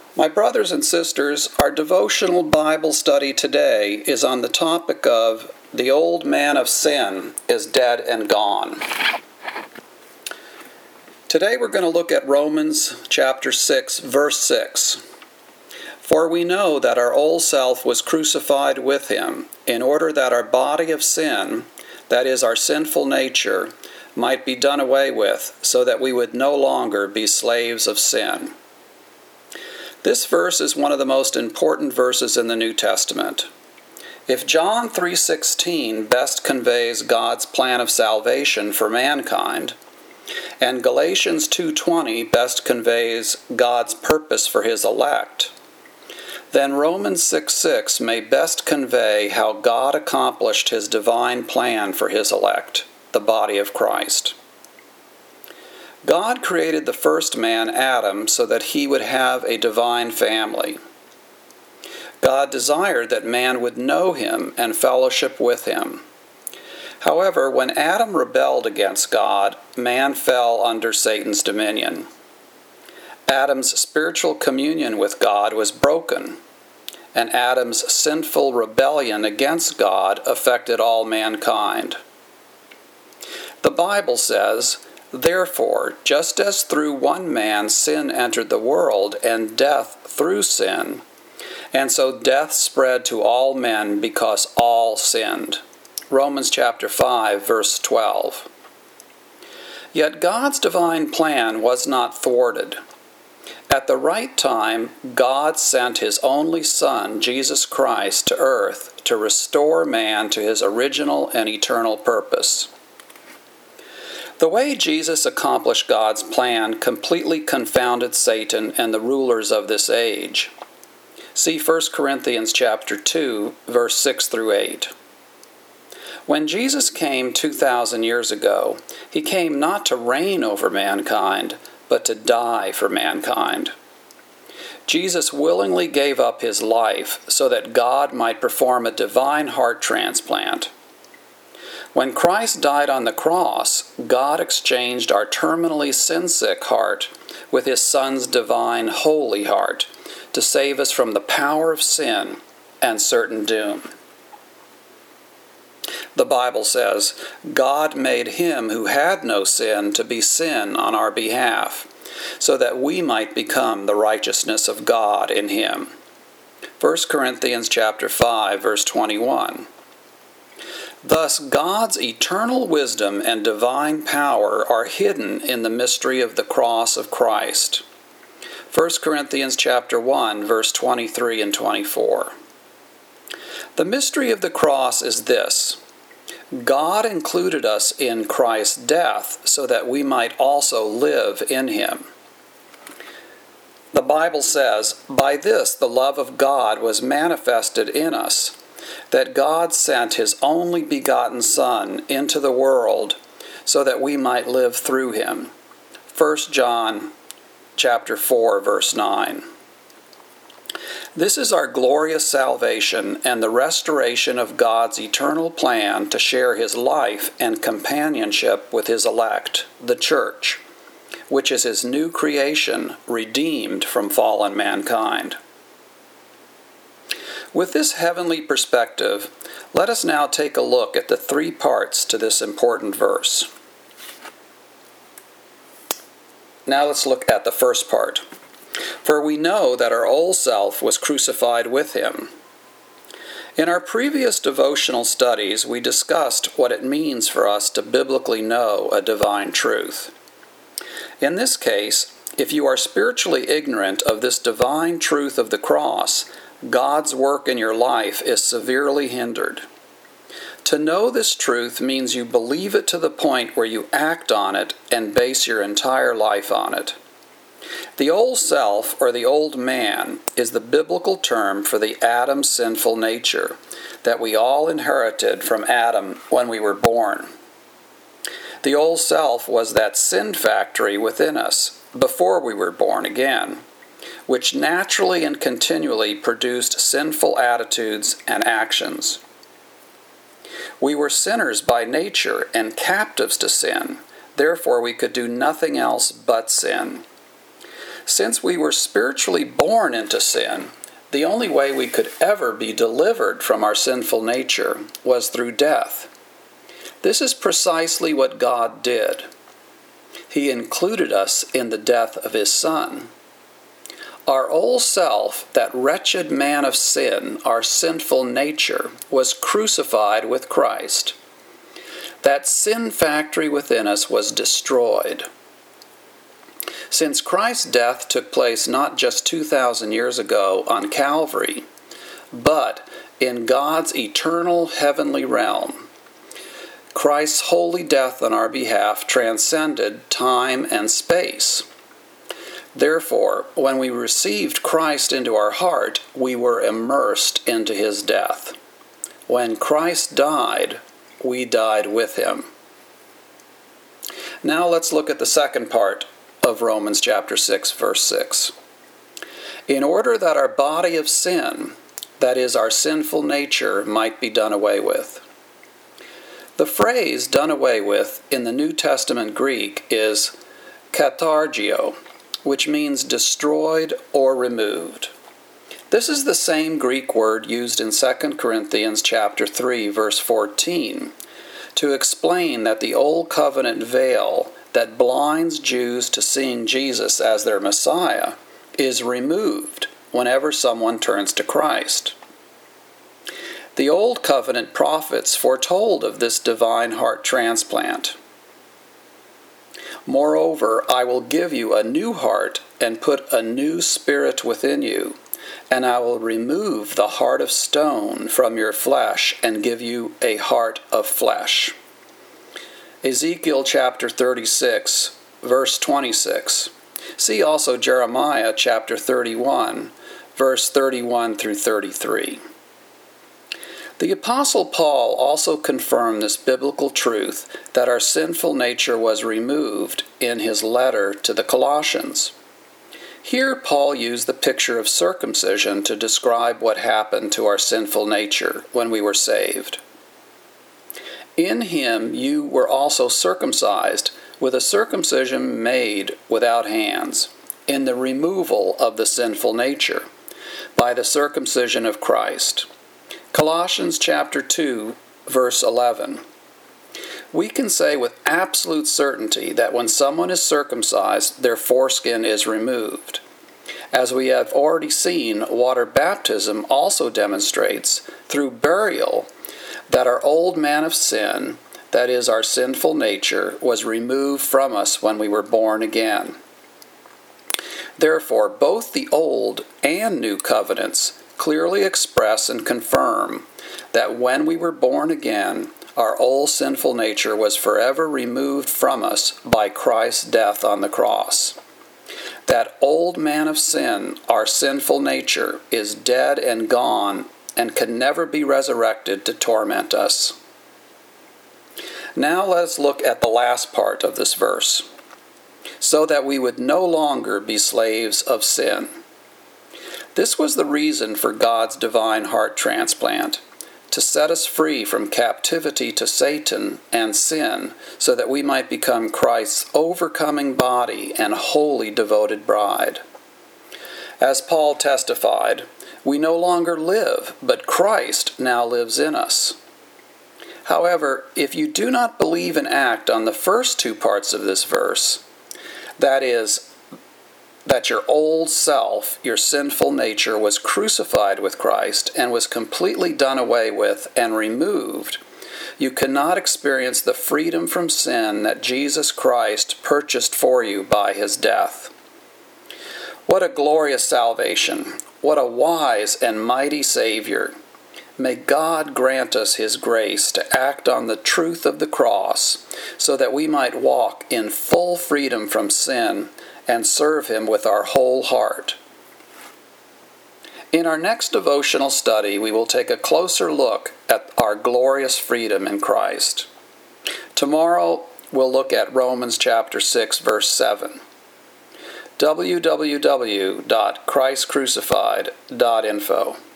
My brothers and sisters, our devotional Bible study today is on the topic of the old man of sin is dead and gone. Today we're going to look at Romans chapter 6, verse 6. For we know that our old self was crucified with him, in order that our body of sin, that is, our sinful nature, might be done away with, so that we would no longer be slaves of sin. This verse is one of the most important verses in the New Testament. If John 3:16 best conveys God's plan of salvation for mankind, and Galatians 2:20 best conveys God's purpose for his elect, then Romans 6:6 may best convey how God accomplished his divine plan for his elect, the body of Christ. God created the first man, Adam, so that he would have a divine family. God desired that man would know him and fellowship with him. However, when Adam rebelled against God, man fell under Satan's dominion. Adam's spiritual communion with God was broken, and Adam's sinful rebellion against God affected all mankind. The Bible says, "Therefore, just as through one man sin entered the world, and death through sin, and so death spread to all men because all sinned." Romans chapter 5, verse 12. Yet God's divine plan was not thwarted. At the right time, God sent his only Son, Jesus Christ, to earth to restore man to his original and eternal purpose. The way Jesus accomplished God's plan completely confounded Satan and the rulers of this age. See 1 Corinthians chapter 2, verse 6 through 8. When Jesus came 2,000 years ago, he came not to reign over mankind, but to die for mankind. Jesus willingly gave up his life so that God might perform a divine heart transplant. When Christ died on the cross, God exchanged our terminally sin-sick heart with his Son's divine holy heart to save us from the power of sin and certain doom. The Bible says, God made him who had no sin to be sin on our behalf, so that we might become the righteousness of God in him. 1 Corinthians chapter 5, verse 21. Thus, God's eternal wisdom and divine power are hidden in the mystery of the cross of Christ. 1 Corinthians chapter 1, verse 23 and 24. The mystery of the cross is this: God included us in Christ's death so that we might also live in him. The Bible says, "By this the love of God was manifested in us, that God sent his only begotten Son into the world so that we might live through him." 1 John chapter 4, verse 9. This is our glorious salvation and the restoration of God's eternal plan to share his life and companionship with his elect, the church, which is his new creation, redeemed from fallen mankind. With this heavenly perspective, let us now take a look at the three parts to this important verse. Now let's look at the first part. For we know that our old self was crucified with him. In our previous devotional studies, we discussed what it means for us to biblically know a divine truth. In this case, if you are spiritually ignorant of this divine truth of the cross, God's work in your life is severely hindered. To know this truth means you believe it to the point where you act on it and base your entire life on it. The old self, or the old man, is the biblical term for the Adam sinful nature that we all inherited from Adam when we were born. The old self was that sin factory within us before we were born again, which naturally and continually produced sinful attitudes and actions. We were sinners by nature and captives to sin, therefore we could do nothing else but sin. Since we were spiritually born into sin, the only way we could ever be delivered from our sinful nature was through death. This is precisely what God did. He included us in the death of His Son. Our old self, that wretched man of sin, our sinful nature, was crucified with Christ. That sin factory within us was destroyed. Since Christ's death took place not just 2,000 years ago on Calvary, but in God's eternal heavenly realm, Christ's holy death on our behalf transcended time and space. Therefore, when we received Christ into our heart, we were immersed into His death. When Christ died, we died with Him. Now let's look at the second part of Romans chapter 6, verse 6. In order that our body of sin, that is, our sinful nature, might be done away with. The phrase done away with in the New Testament Greek is kathargio, which means destroyed or removed. This is the same Greek word used in 2 Corinthians chapter 3, verse 14, to explain that the Old Covenant veil that blinds Jews to seeing Jesus as their Messiah is removed whenever someone turns to Christ. The Old Covenant prophets foretold of this divine heart transplant. Moreover, I will give you a new heart and put a new spirit within you, and I will remove the heart of stone from your flesh and give you a heart of flesh. Ezekiel chapter 36, verse 26. See also Jeremiah chapter 31, verse 31 through 33. The Apostle Paul also confirmed this biblical truth that our sinful nature was removed in his letter to the Colossians. Here Paul used the picture of circumcision to describe what happened to our sinful nature when we were saved. In him you were also circumcised with a circumcision made without hands, in the removal of the sinful nature, by the circumcision of Christ. Colossians chapter 2, verse 11. We can say with absolute certainty that when someone is circumcised, their foreskin is removed. As we have already seen, water baptism also demonstrates, through burial, that our old man of sin, that is, our sinful nature, was removed from us when we were born again. Therefore, both the Old and New Covenants clearly express and confirm that when we were born again, our old sinful nature was forever removed from us by Christ's death on the cross. That old man of sin, our sinful nature, is dead and gone and can never be resurrected to torment us. Now let's look at the last part of this verse. So that we would no longer be slaves of sin. This was the reason for God's divine heart transplant, to set us free from captivity to Satan and sin, so that we might become Christ's overcoming body and wholly devoted bride. As Paul testified, we no longer live, but Christ now lives in us. However, if you do not believe and act on the first two parts of this verse, that is, that your old self, your sinful nature, was crucified with Christ and was completely done away with and removed, you cannot experience the freedom from sin that Jesus Christ purchased for you by His death. What a glorious salvation! What a wise and mighty Savior! May God grant us His grace to act on the truth of the cross so that we might walk in full freedom from sin and serve Him with our whole heart. In our next devotional study, we will take a closer look at our glorious freedom in Christ. Tomorrow, we'll look at Romans chapter 6, verse 7. www.christcrucified.info